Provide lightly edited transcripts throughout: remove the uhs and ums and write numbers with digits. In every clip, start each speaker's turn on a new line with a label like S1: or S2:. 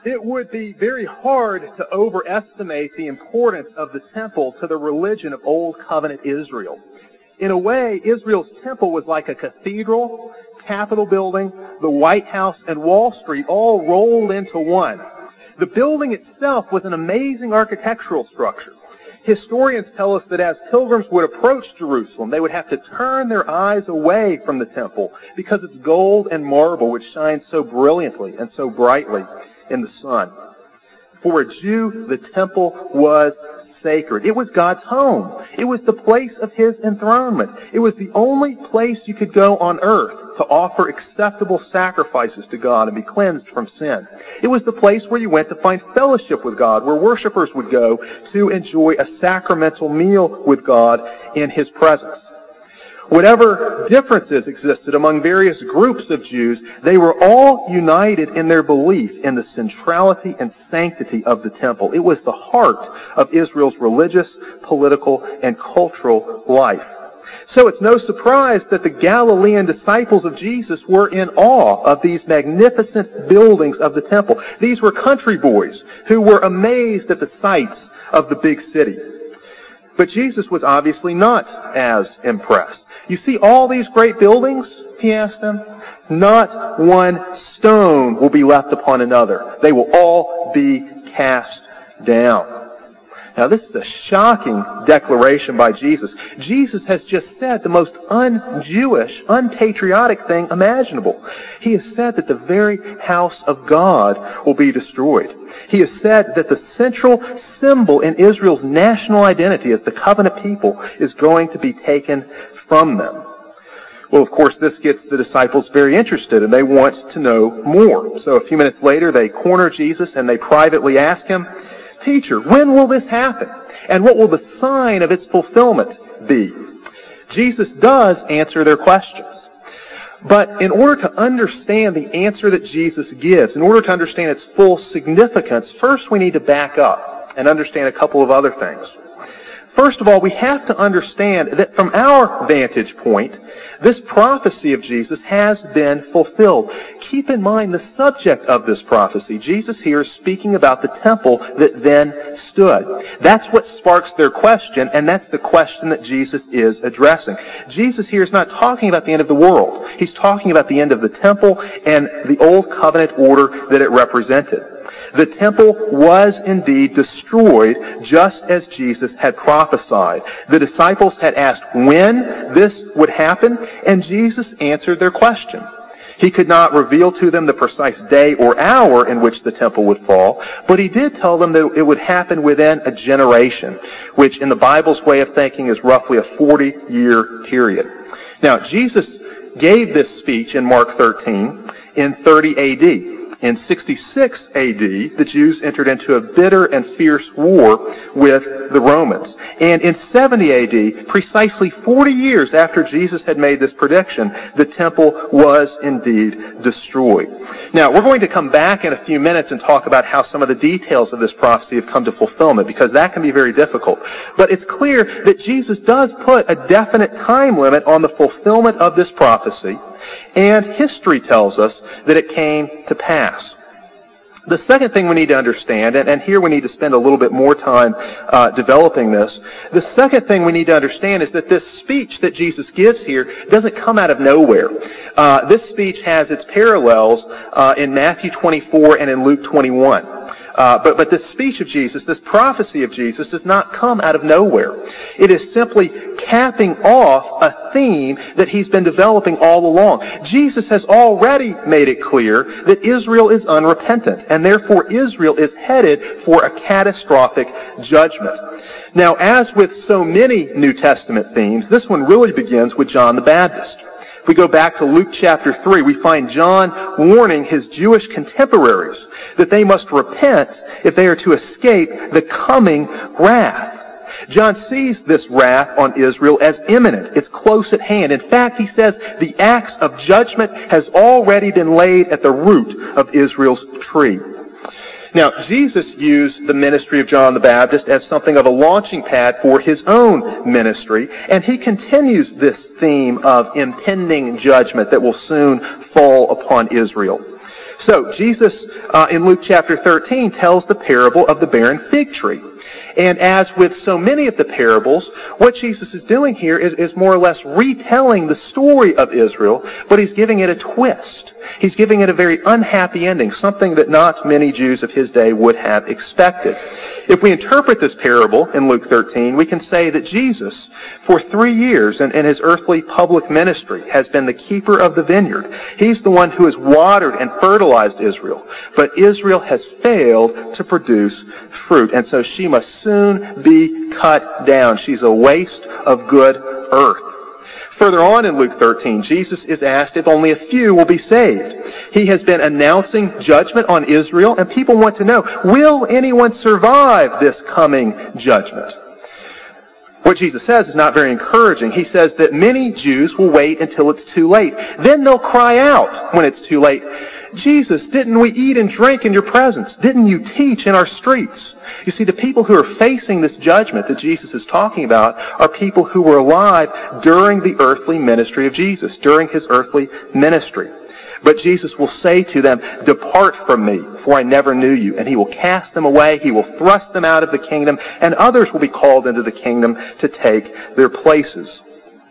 S1: It would be very hard to overestimate the importance of the temple to the religion of Old Covenant Israel. In a way, Israel's temple was like a cathedral, Capitol building, the White House, and Wall Street all rolled into one. The building itself was an amazing architectural structure. Historians tell us that as pilgrims would approach Jerusalem, they would have to turn their eyes away from the temple because its gold and marble would shine so brilliantly and so brightly in the sun. For a Jew, the temple was sacred. It was God's home. It was the place of His enthronement. It was the only place you could go on earth to offer acceptable sacrifices to God and be cleansed from sin. It was the place where you went to find fellowship with God, where worshipers would go to enjoy a sacramental meal with God in His presence. Whatever differences existed among various groups of Jews, they were all united in their belief in the centrality and sanctity of the temple. It was the heart of Israel's religious, political, and cultural life. So it's no surprise that the Galilean disciples of Jesus were in awe of these magnificent buildings of the temple. These were country boys who were amazed at the sights of the big city. But Jesus was obviously not as impressed. You see all these great buildings, He asked them? Not one stone will be left upon another. They will all be cast down. Now, this is a shocking declaration by Jesus. Jesus has just said the most un-Jewish, unpatriotic thing imaginable. He has said that the very house of God will be destroyed. He has said that the central symbol in Israel's national identity as the covenant people is going to be taken from them. Well, of course, this gets the disciples very interested, and they want to know more. So a few minutes later, they corner Jesus, and they privately ask Him, "Teacher, when will this happen? And what will the sign of its fulfillment be?" Jesus does answer their questions. But in order to understand the answer that Jesus gives, in order to understand its full significance, first we need to back up and understand a couple of other things. First of all, we have to understand that from our vantage point, this prophecy of Jesus has been fulfilled. Keep in mind the subject of this prophecy. Jesus here is speaking about the temple that then stood. That's what sparks their question, and that's the question that Jesus is addressing. Jesus here is not talking about the end of the world. He's talking about the end of the temple and the old covenant order that it represented. The temple was indeed destroyed just as Jesus had prophesied. The disciples had asked when this would happen, and Jesus answered their question. He could not reveal to them the precise day or hour in which the temple would fall, but He did tell them that it would happen within a generation, which in the Bible's way of thinking is roughly a 40-year period. Now, Jesus gave this speech in Mark 13 in 30 A.D. In 66 A.D., the Jews entered into a bitter and fierce war with the Romans. And in 70 A.D., precisely 40 years after Jesus had made this prediction, the temple was indeed destroyed. Now, we're going to come back in a few minutes and talk about how some of the details of this prophecy have come to fulfillment, because that can be very difficult. But it's clear that Jesus does put a definite time limit on the fulfillment of this prophecy, and history tells us that it came to pass. The second thing we need to understand, and here we need to spend a little bit more time developing this, the second thing we need to understand is that this speech that Jesus gives here doesn't come out of nowhere. This speech has its parallels in Matthew 24 and in Luke 21. But this speech of Jesus, this prophecy of Jesus, does not come out of nowhere. It is simply capping off a theme that He's been developing all along. Jesus has already made it clear that Israel is unrepentant, and therefore Israel is headed for a catastrophic judgment. Now, as with so many New Testament themes, this one really begins with John the Baptist. If we go back to Luke chapter 3, we find John warning his Jewish contemporaries that they must repent if they are to escape the coming wrath. John sees this wrath on Israel as imminent. It's close at hand. In fact, he says the axe of judgment has already been laid at the root of Israel's tree. Now, Jesus used the ministry of John the Baptist as something of a launching pad for His own ministry, and He continues this theme of impending judgment that will soon fall upon Israel. So Jesus in Luke chapter 13 tells the parable of the barren fig tree. And as with so many of the parables, what Jesus is doing here is more or less retelling the story of Israel, but he's giving it a twist. He's giving it a very unhappy ending, something that not many Jews of his day would have expected. If we interpret this parable in Luke 13, we can say that Jesus, for 3 years in his earthly public ministry, has been the keeper of the vineyard. He's the one who has watered and fertilized Israel. But Israel has failed to produce fruit, and so she must soon be cut down. She's a waste of good earth. Further on in Luke 13, Jesus is asked if only a few will be saved. He has been announcing judgment on Israel, and people want to know, will anyone survive this coming judgment? What Jesus says is not very encouraging. He says that many Jews will wait until it's too late. Then they'll cry out when it's too late, Jesus, didn't we eat and drink in your presence? Didn't you teach in our streets? You see, the people who are facing this judgment that Jesus is talking about are people who were alive during the earthly ministry of Jesus, during his earthly ministry. But Jesus will say to them, depart from me, for I never knew you. And he will cast them away, he will thrust them out of the kingdom, and others will be called into the kingdom to take their places.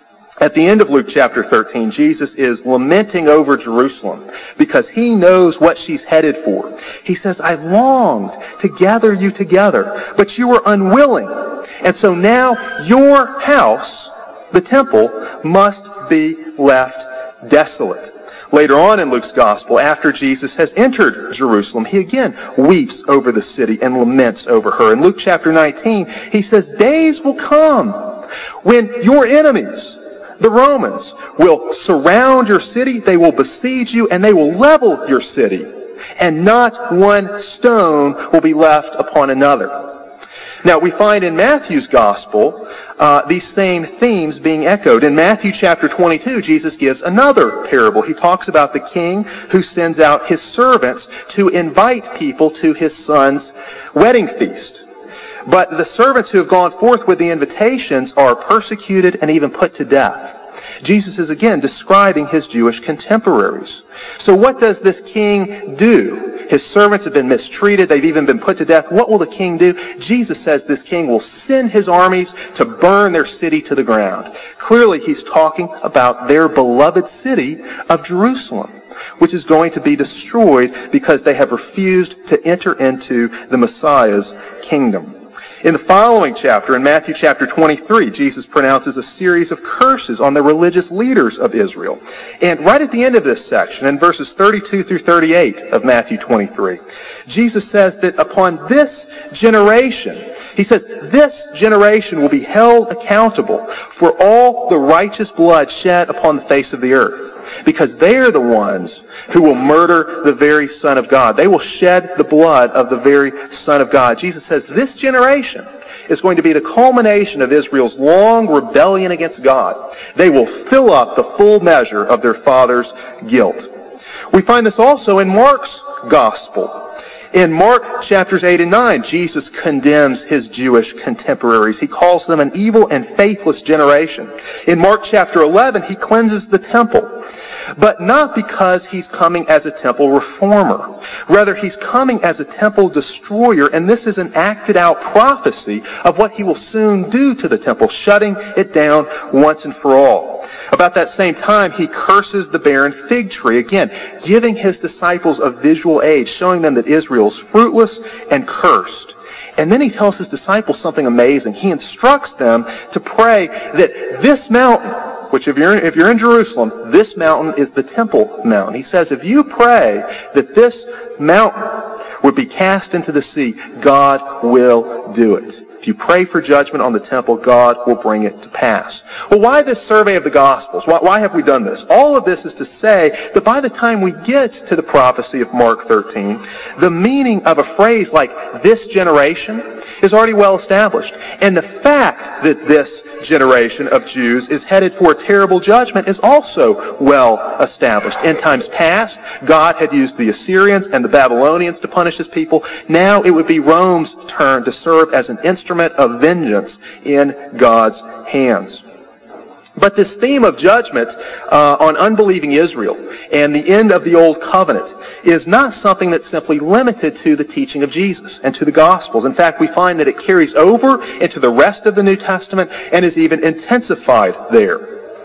S1: At the end of Luke chapter 13, Jesus is lamenting over Jerusalem because he knows what she's headed for. He says, I longed to gather you together, but you were unwilling. And so now your house, the temple, must be left desolate. Later on in Luke's gospel, after Jesus has entered Jerusalem, he again weeps over the city and laments over her. In Luke chapter 19, he says, days will come when your enemies, the Romans, will surround your city, they will besiege you, and they will level your city, and not one stone will be left upon another. Now, we find in Matthew's gospel these same themes being echoed. In Matthew chapter 22, Jesus gives another parable. He talks about the king who sends out his servants to invite people to his son's wedding feast. But the servants who have gone forth with the invitations are persecuted and even put to death. Jesus is again describing his Jewish contemporaries. So what does this king do? His servants have been mistreated. They've even been put to death. What will the king do? Jesus says this king will send his armies to burn their city to the ground. Clearly, he's talking about their beloved city of Jerusalem, which is going to be destroyed because they have refused to enter into the Messiah's kingdom. In the following chapter, in Matthew chapter 23, Jesus pronounces a series of curses on the religious leaders of Israel. And right at the end of this section, in verses 32 through 38 of Matthew 23, Jesus says that upon this generation, he says, this generation will be held accountable for all the righteous blood shed upon the face of the earth. Because they are the ones who will murder the very Son of God. They will shed the blood of the very Son of God. Jesus says this generation is going to be the culmination of Israel's long rebellion against God. They will fill up the full measure of their father's guilt. We find this also in Mark's gospel. In Mark chapters 8 and 9, Jesus condemns his Jewish contemporaries. He calls them an evil and faithless generation. In Mark chapter 11, he cleanses the temple. But not because he's coming as a temple reformer. Rather, he's coming as a temple destroyer, and this is an acted out prophecy of what he will soon do to the temple, shutting it down once and for all. About that same time, he curses the barren fig tree, again, giving his disciples a visual aid, showing them that Israel's fruitless and cursed. And then he tells his disciples something amazing. He instructs them to pray that this mountain, which if you're in Jerusalem, this mountain is the Temple Mountain. He says, if you pray that this mountain would be cast into the sea, God will do it. If you pray for judgment on the temple, God will bring it to pass. Well, why this survey of the Gospels? Why have we done this? All of this is to say that by the time we get to the prophecy of Mark 13, the meaning of a phrase like this generation is already well established. And the fact that this generation of Jews is headed for a terrible judgment is also well established. In times past, God had used the Assyrians and the Babylonians to punish his people. Now it would be Rome's turn to serve as an instrument of vengeance in God's hands. But this theme of judgment on unbelieving Israel and the end of the Old Covenant is not something that's simply limited to the teaching of Jesus and to the Gospels. In fact, we find that it carries over into the rest of the New Testament and is even intensified there.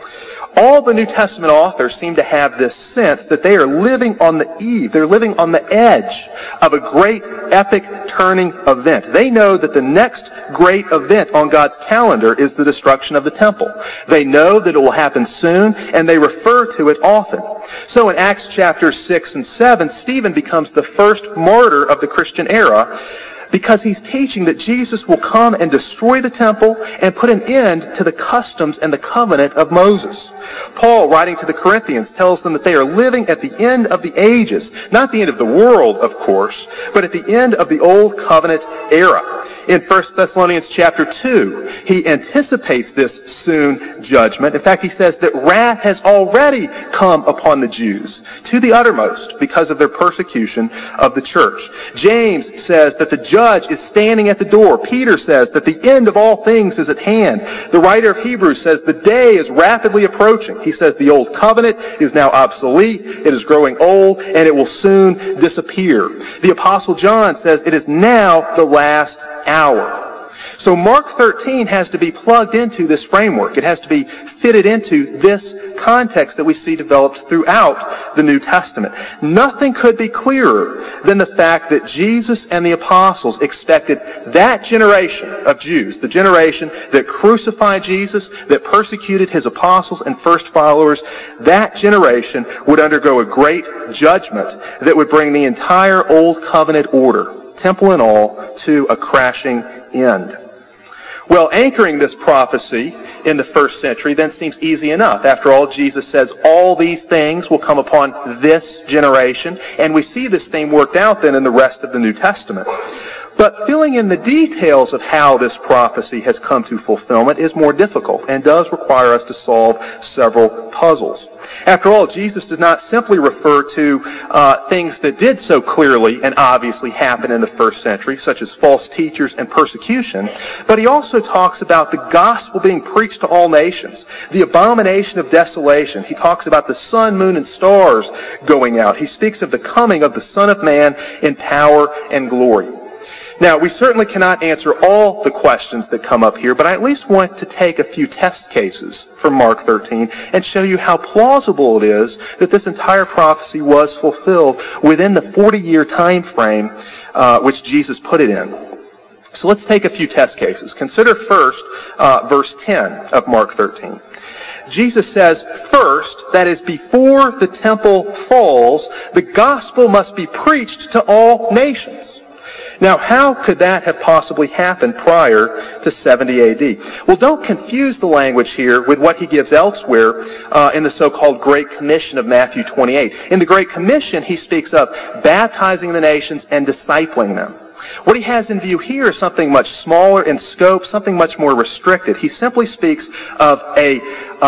S1: All the New Testament authors seem to have this sense that they are living on the eve, they're living on the edge of a great epic turning event. They know that the next great event on God's calendar is the destruction of the temple. They know that it will happen soon, and they refer to it often. So in Acts chapters 6 and 7, Stephen becomes the first martyr of the Christian era, because he's teaching that Jesus will come and destroy the temple and put an end to the customs and the covenant of Moses. Paul, writing to the Corinthians, tells them that they are living at the end of the ages, not the end of the world, of course, but at the end of the Old Covenant era. In 1 Thessalonians chapter 2, he anticipates this soon judgment. In fact, he says that wrath has already come upon the Jews to the uttermost because of their persecution of the church. James says that the judge is standing at the door. Peter says that the end of all things is at hand. The writer of Hebrews says the day is rapidly approaching. He says the old covenant is now obsolete, it is growing old, and it will soon disappear. The Apostle John says it is now the last hour. So Mark 13 has to be plugged into this framework. It has to be fitted into this context that we see developed throughout the New Testament. Nothing could be clearer than the fact that Jesus and the apostles expected that generation of Jews, the generation that crucified Jesus, that persecuted his apostles and first followers, that generation would undergo a great judgment that would bring the entire Old Covenant order, temple and all, to a crashing end. Well, anchoring this prophecy in the first century then seems easy enough. After all, Jesus says all these things will come upon this generation, and we see this theme worked out then in the rest of the New Testament. But filling in the details of how this prophecy has come to fulfillment is more difficult and does require us to solve several puzzles. After all, Jesus does not simply refer to things that did so clearly and obviously happen in the first century, such as false teachers and persecution, but he also talks about the gospel being preached to all nations, the abomination of desolation. He talks about the sun, moon, and stars going out. He speaks of the coming of the Son of Man in power and glory. Now, we certainly cannot answer all the questions that come up here, but I at least want to take a few test cases from Mark 13 and show you how plausible it is that this entire prophecy was fulfilled within the 40-year time frame which Jesus put it in. So let's take a few test cases. Consider first verse 10 of Mark 13. Jesus says, first, that is, before the temple falls, the gospel must be preached to all nations. Now, how could that have possibly happened prior to 70 A.D.? Well, don't confuse the language here with what he gives elsewhere in the so-called Great Commission of Matthew 28. In the Great Commission, he speaks of baptizing the nations and discipling them. What he has in view here is something much smaller in scope, something much more restricted. He simply speaks of a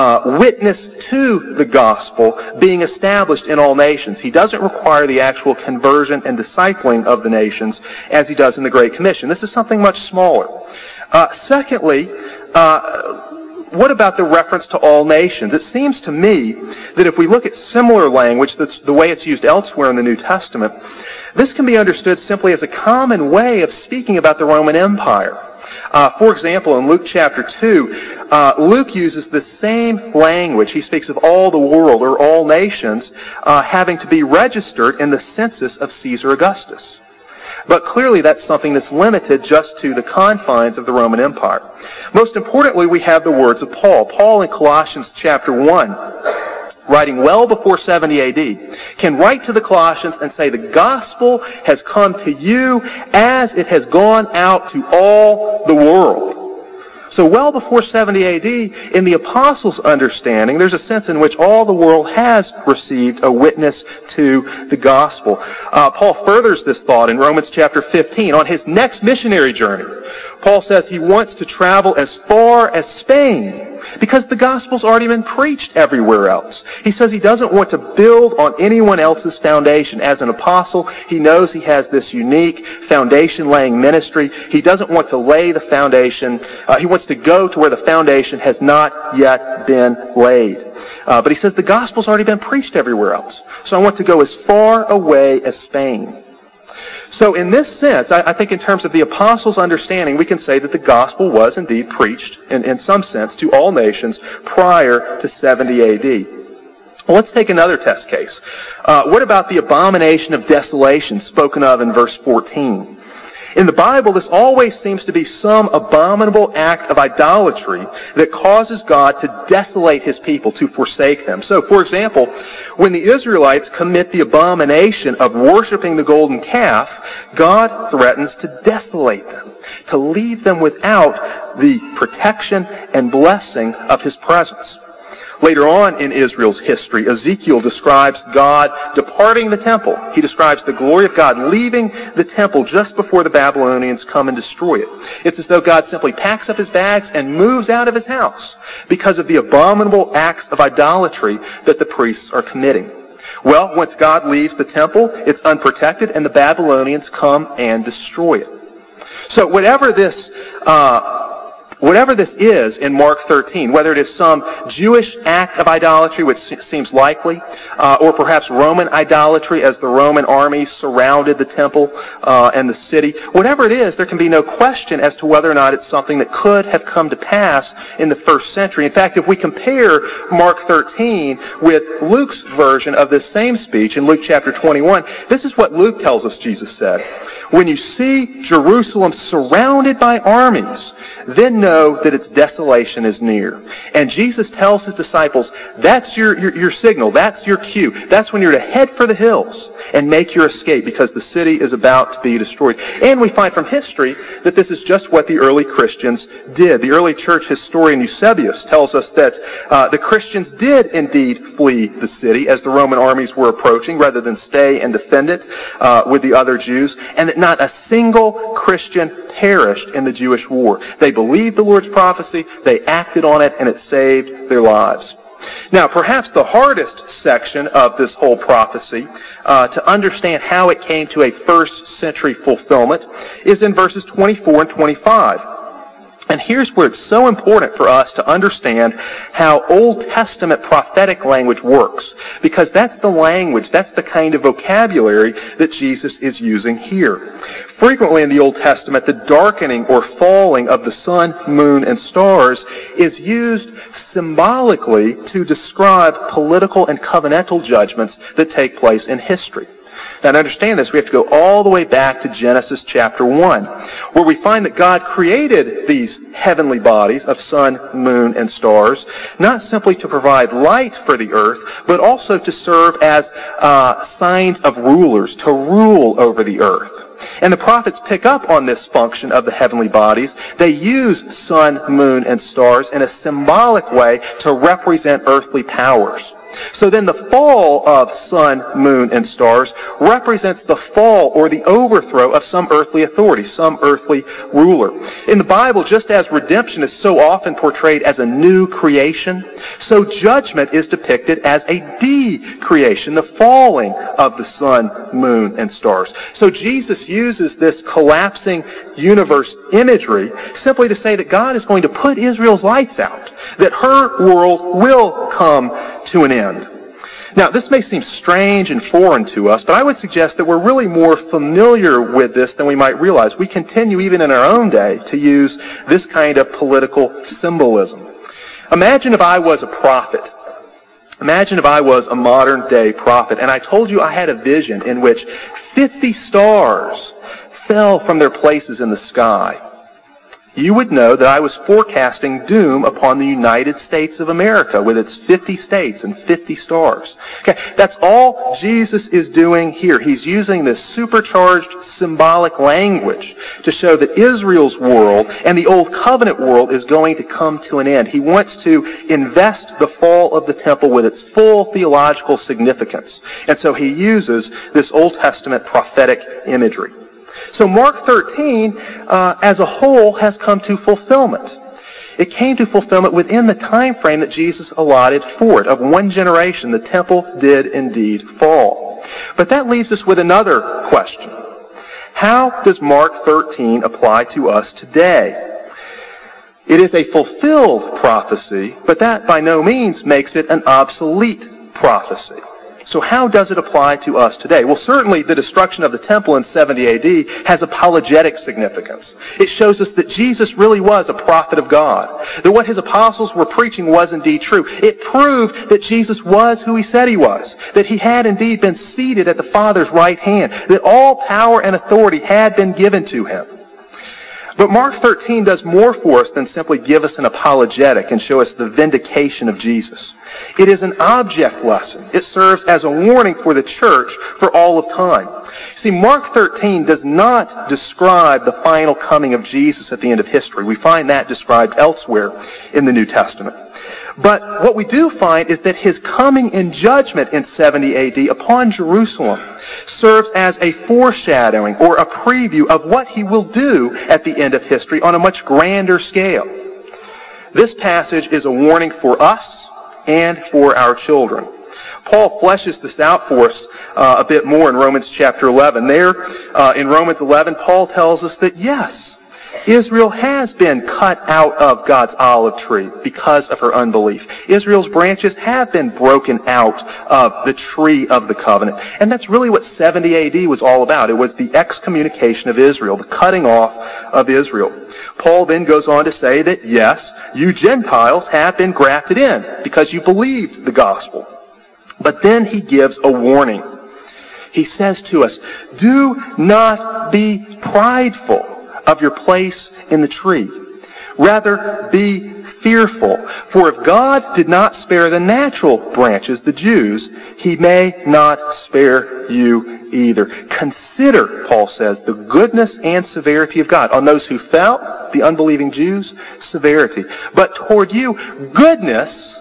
S1: witness to the gospel being established in all nations. He doesn't require the actual conversion and discipling of the nations as he does in the Great Commission. This is something much smaller. Secondly, what about the reference to all nations? It seems to me that if we look at similar language, that's the way it's used elsewhere in the New Testament, this can be understood simply as a common way of speaking about the Roman Empire. For example, in Luke chapter 2, Luke uses the same language. He speaks of all the world, or all nations, having to be registered in the census of Caesar Augustus. But clearly that's something that's limited just to the confines of the Roman Empire. Most importantly, we have the words of Paul. Paul in Colossians chapter 1, writing well before 70 A.D., can write to the Colossians and say, the gospel has come to you as it has gone out to all the world. So well before 70 A.D., in the apostles' understanding, there's a sense in which all the world has received a witness to the gospel. Paul furthers this thought in Romans chapter 15. On his next missionary journey, Paul says he wants to travel as far as Spain, Because the gospel's already been preached everywhere else. He says he doesn't want to build on anyone else's foundation. As an apostle, he knows he has this unique foundation-laying ministry. He doesn't want to lay the foundation. He wants to go to where the foundation has not yet been laid. But he says the gospel's already been preached everywhere else. So I want to go as far away as Spain. So in this sense, I think in terms of the apostles' understanding, we can say that the gospel was indeed preached, in some sense, to all nations prior to 70 A.D. Well, let's take another test case. What about the abomination of desolation spoken of in verse 14? In the Bible, this always seems to be some abominable act of idolatry that causes God to desolate his people, to forsake them. So, for example, when the Israelites commit the abomination of worshiping the golden calf, God threatens to desolate them, to leave them without the protection and blessing of his presence. Later on in Israel's history, Ezekiel describes God departing the temple. He describes the glory of God leaving the temple just before the Babylonians come and destroy it. It's as though God simply packs up his bags and moves out of his house because of the abominable acts of idolatry that the priests are committing. Well, once God leaves the temple, it's unprotected, and the Babylonians come and destroy it. So whatever this is in Mark 13, whether it is some Jewish act of idolatry, which seems likely, or perhaps Roman idolatry as the Roman armies surrounded the temple and the city, whatever it is, there can be no question as to whether or not it's something that could have come to pass in the first century. In fact, if we compare Mark 13 with Luke's version of this same speech in Luke chapter 21, this is what Luke tells us Jesus said. When you see Jerusalem surrounded by armies, then know that its desolation is near. And Jesus tells his disciples, that's your signal, that's your cue. That's when you're to head for the hills and make your escape because the city is about to be destroyed. And we find from history that this is just what the early Christians did. The early church historian Eusebius tells us that the Christians did indeed flee the city as the Roman armies were approaching rather than stay and defend it with the other Jews, and that not a single Christian perished in the Jewish war. They believed the Lord's prophecy, they acted on it, and it saved their lives. Now, perhaps the hardest section of this whole prophecy to understand how it came to a first century fulfillment is in verses 24 and 25. And here's where it's so important for us to understand how Old Testament prophetic language works, because that's the language, that's the kind of vocabulary that Jesus is using here. Frequently in the Old Testament, the darkening or falling of the sun, moon, and stars is used symbolically to describe political and covenantal judgments that take place in history. Now, to understand this, we have to go all the way back to Genesis chapter 1, where we find that God created these heavenly bodies of sun, moon, and stars, not simply to provide light for the earth, but also to serve as signs of rulers, to rule over the earth. And the prophets pick up on this function of the heavenly bodies. They use sun, moon, and stars in a symbolic way to represent earthly powers. So then the fall of sun, moon, and stars represents the fall or the overthrow of some earthly authority, some earthly ruler. In the Bible, just as redemption is so often portrayed as a new creation, so judgment is depicted as a decreation, the falling of the sun, moon, and stars. So Jesus uses this collapsing universe imagery simply to say that God is going to put Israel's lights out, that her world will come to an end. Now, this may seem strange and foreign to us, but I would suggest that we're really more familiar with this than we might realize. We continue even in our own day to use this kind of political symbolism. Imagine if I was a prophet. Imagine if I was a modern day prophet, and I told you I had a vision in which 50 stars fell from their places in the sky. You would know that I was forecasting doom upon the United States of America with its 50 states and 50 stars. Okay, that's all Jesus is doing here. He's using this supercharged symbolic language to show that Israel's world and the Old Covenant world is going to come to an end. He wants to invest the fall of the temple with its full theological significance. And so he uses this Old Testament prophetic imagery. So Mark 13, as a whole, has come to fulfillment. It came to fulfillment within the time frame that Jesus allotted for it. Of one generation, the temple did indeed fall. But that leaves us with another question. How does Mark 13 apply to us today? It is a fulfilled prophecy, but that by no means makes it an obsolete prophecy. So how does it apply to us today? Well, certainly the destruction of the temple in 70 AD has apologetic significance. It shows us that Jesus really was a prophet of God, that what his apostles were preaching was indeed true. It proved that Jesus was who he said he was, that he had indeed been seated at the Father's right hand, that all power and authority had been given to him. But Mark 13 does more for us than simply give us an apologetic and show us the vindication of Jesus. It is an object lesson. It serves as a warning for the church for all of time. See, Mark 13 does not describe the final coming of Jesus at the end of history. We find that described elsewhere in the New Testament. But what we do find is that his coming in judgment in 70 AD upon Jerusalem serves as a foreshadowing or a preview of what he will do at the end of history on a much grander scale. This passage is a warning for us and for our children. Paul fleshes this out for us a bit more in Romans chapter 11. There, in Romans 11, Paul tells us that yes, Israel has been cut out of God's olive tree because of her unbelief. Israel's branches have been broken out of the tree of the covenant. And that's really what 70 AD was all about. It was the excommunication of Israel, the cutting off of Israel. Paul then goes on to say that yes, you Gentiles have been grafted in because you believed the gospel. But then he gives a warning. He says to us, do not be prideful of your place in the tree. Rather, be fearful. For if God did not spare the natural branches, the Jews, he may not spare you either. Consider, Paul says, the goodness and severity of God. On those who fell, the unbelieving Jews, severity. But toward you, goodness,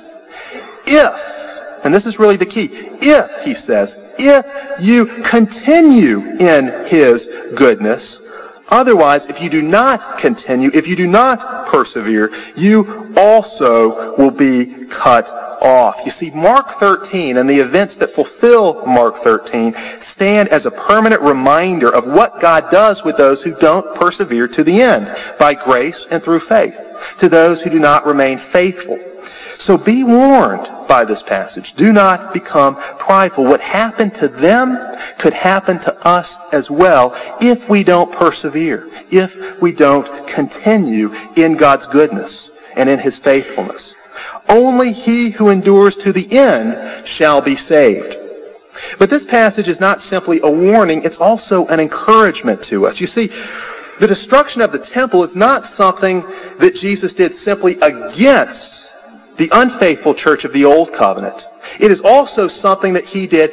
S1: if, and this is really the key, if, he says, if you continue in his goodness. Otherwise, if you do not continue, if you do not persevere, you also will be cut off. You see, Mark 13 and the events that fulfill Mark 13 stand as a permanent reminder of what God does with those who don't persevere to the end, by grace and through faith, to those who do not remain faithful. So be warned by this passage. Do not become prideful. What happened to them could happen to us as well if we don't persevere, if we don't continue in God's goodness and in his faithfulness. Only he who endures to the end shall be saved. But this passage is not simply a warning, it's also an encouragement to us. You see, the destruction of the temple is not something that Jesus did simply against the unfaithful church of the Old Covenant. It is also something that he did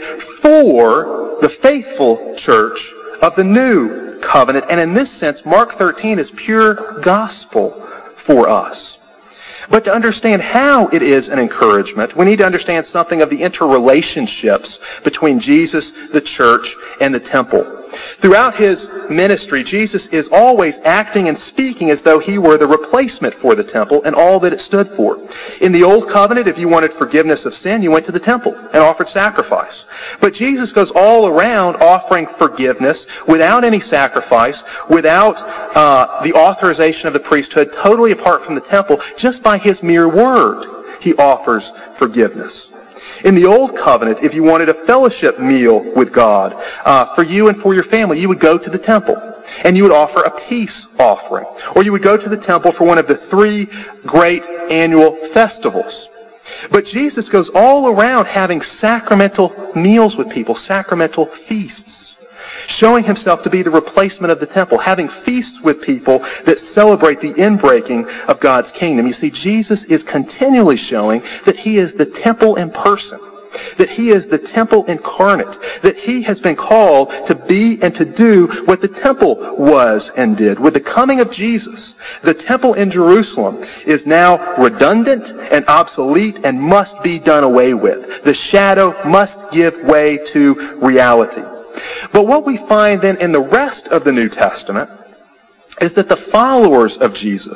S1: for the faithful church of the New Covenant. And in this sense, Mark 13 is pure gospel for us. But to understand how it is an encouragement, we need to understand something of the interrelationships between Jesus, the church, and the temple. Throughout his ministry, Jesus is always acting and speaking as though he were the replacement for the temple and all that it stood for. In the Old Covenant, if you wanted forgiveness of sin, you went to the temple and offered sacrifice. But Jesus goes all around offering forgiveness without any sacrifice, without the authorization of the priesthood, totally apart from the temple. Just by his mere word, he offers forgiveness. In the Old Covenant, if you wanted a fellowship meal with God, for you and for your family, you would go to the temple and you would offer a peace offering. Or you would go to the temple for one of the 3 great annual festivals. But Jesus goes all around having sacramental meals with people, sacramental feasts, showing himself to be the replacement of the temple, having feasts with people that celebrate the inbreaking of God's kingdom. You see, Jesus is continually showing that he is the temple in person, that he is the temple incarnate, that he has been called to be and to do what the temple was and did. With the coming of Jesus, the temple in Jerusalem is now redundant and obsolete and must be done away with. The shadow must give way to reality. But what we find then in the rest of the New Testament is that the followers of Jesus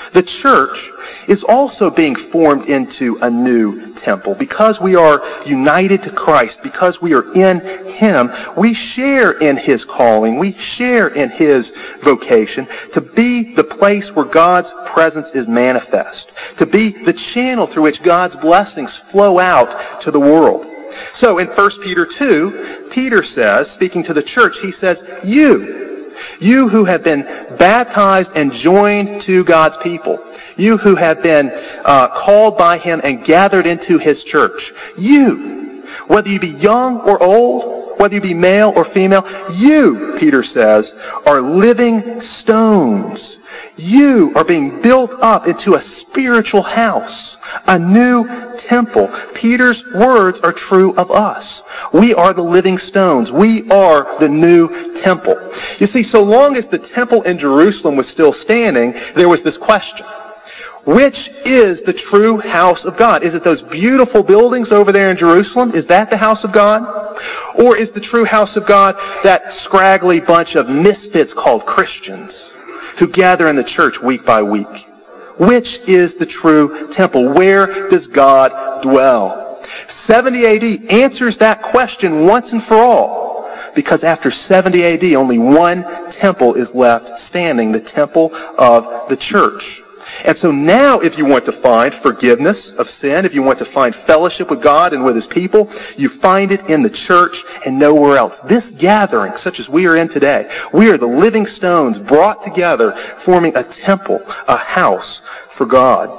S1: The church is also being formed into a new temple. Because we are united to Christ, because we are in Him, we share in His calling, we share in His vocation to be the place where God's presence is manifest, to be the channel through which God's blessings flow out to the world. So in 1 Peter 2, Peter says, speaking to the church, he says, you who have been baptized and joined to God's people, you who have been called by Him and gathered into His church, you, whether you be young or old, whether you be male or female, you, Peter says, are living stones. You are being built up into a spiritual house, a new temple. Peter's words are true of us. We are the living stones. We are the new temple. You see, so long as the temple in Jerusalem was still standing, there was this question. Which is the true house of God? Is it those beautiful buildings over there in Jerusalem? Is that the house of God? Or is the true house of God that scraggly bunch of misfits called Christians who gather in the church week by week? Which is the true temple? Where does God dwell? 70 AD answers that question once and for all, because after 70 AD, only one temple is left standing, the temple of the church. And so now, if you want to find forgiveness of sin, if you want to find fellowship with God and with His people, you find it in the church and nowhere else. This gathering, such as we are in today, we are the living stones brought together, forming a temple, a house for God.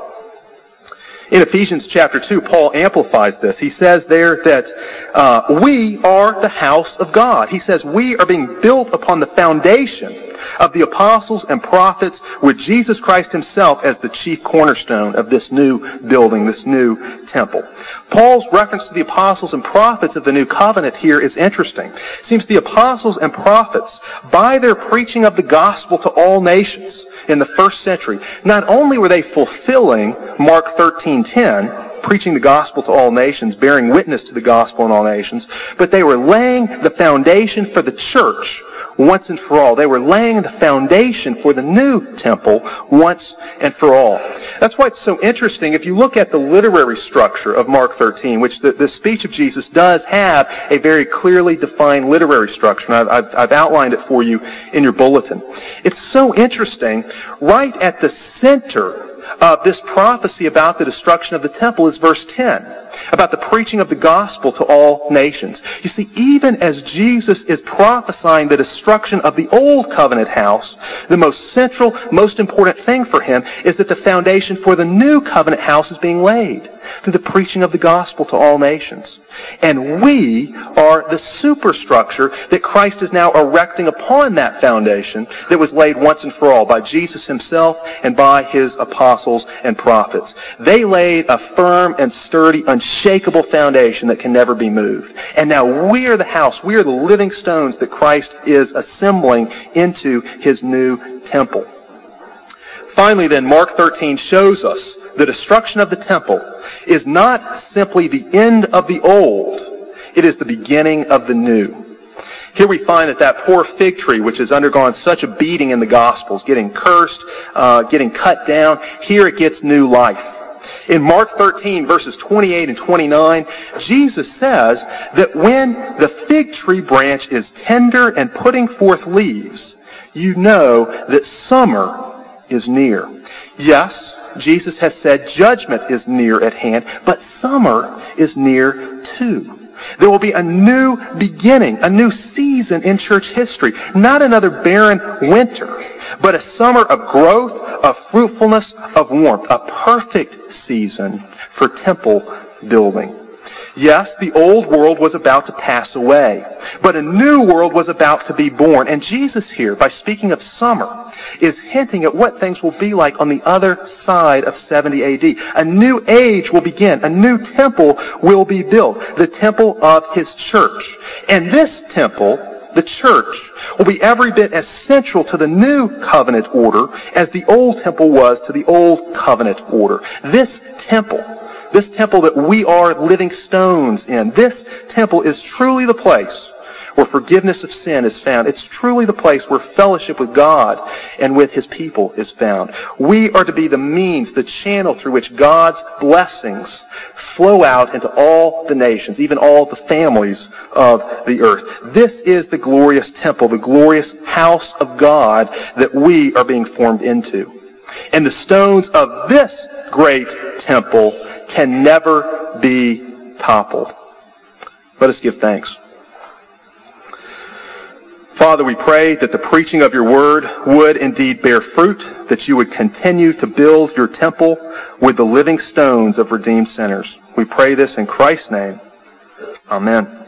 S1: In Ephesians chapter 2, Paul amplifies this. He says there that we are the house of God. He says we are being built upon the foundation of the apostles and prophets, with Jesus Christ Himself as the chief cornerstone of this new building, this new temple. Paul's reference to the apostles and prophets of the new covenant here is interesting. It seems the apostles and prophets, by their preaching of the gospel to all nations in the first century, not only were they fulfilling Mark 13:10, preaching the gospel to all nations, bearing witness to the gospel in all nations, but they were laying the foundation for the church once and for all. They were laying the foundation for the new temple once and for all. That's why it's so interesting. If you look at the literary structure of Mark 13, which the speech of Jesus does have a very clearly defined literary structure, and I've outlined it for you in your bulletin. It's so interesting. Right at the center of this prophecy about the destruction of the temple is verse 10. About the preaching of the gospel to all nations. You see, even as Jesus is prophesying the destruction of the old covenant house, the most central, most important thing for Him is that the foundation for the new covenant house is being laid through the preaching of the gospel to all nations. And we are the superstructure that Christ is now erecting upon that foundation that was laid once and for all by Jesus Himself and by His apostles and prophets. They laid a firm and sturdy, unshakable foundation that can never be moved. And now we are the house, we are the living stones that Christ is assembling into His new temple. Finally then, Mark 13 shows us the destruction of the temple is not simply the end of the old, it is the beginning of the new. Here we find that poor fig tree, which has undergone such a beating in the Gospels, getting cursed, getting cut down, here it gets new life. In Mark 13, verses 28 and 29, Jesus says that when the fig tree branch is tender and putting forth leaves, you know that summer is near. Yes, Jesus has said judgment is near at hand, but summer is near too. There will be a new beginning, a new season in church history. Not another barren winter, but a summer of growth, of fruitfulness, of warmth. A perfect season for temple building. Yes, the old world was about to pass away, but a new world was about to be born. And Jesus here, by speaking of summer, is hinting at what things will be like on the other side of 70 AD. A new age will begin. A new temple will be built, the temple of His church. And this temple, the church, will be every bit as central to the new covenant order as the old temple was to the old covenant order. This temple that we are living stones in, this temple is truly the place where forgiveness of sin is found. It's truly the place where fellowship with God and with his people is found. We are to be the means, the channel through which God's blessings flow out into all the nations, even all the families of the earth. This is the glorious temple, the glorious house of God that we are being formed into. And the stones of this great temple can never be toppled. Let us give thanks. Father, we pray that the preaching of your word would indeed bear fruit, that you would continue to build your temple with the living stones of redeemed sinners. We pray this in Christ's name. Amen.